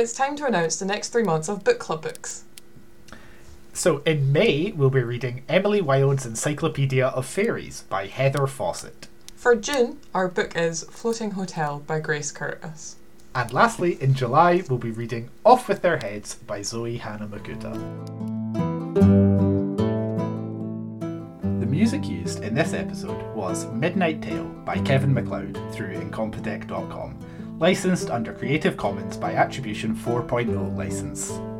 It's time to announce the next 3 months of book club books. So in May, we'll be reading Emily Wilde's Encyclopedia of Fairies by Heather Fawcett. For June, our book is Floating Hotel by Grace Curtis. And lastly, in July, we'll be reading Off With Their Heads by Zoe Hanamakuta. The music used in this episode was Midnight Tale by Kevin MacLeod through Incompetech.com, licensed under Creative Commons by Attribution 4.0 license.